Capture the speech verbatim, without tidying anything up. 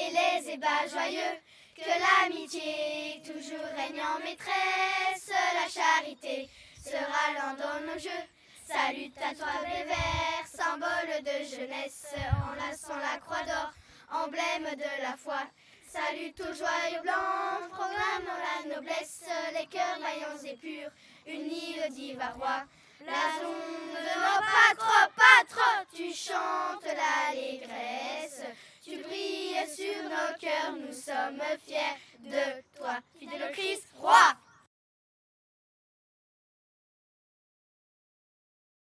et les ébats joyeux, que l'amitié toujours règne en maîtresse, la charité sera l'un dans nos jeux. Salut à toi blé vert, symbole de jeunesse, enlaçant la croix d'or, emblème de la foi. Salut aux joyaux blancs, proclamant la noblesse, les cœurs vaillants et purs, unis le divin roi. Blason de nos patres, patres, tu chantes l'allégresse, tu brilles sur nos cœurs, nous sommes fiers.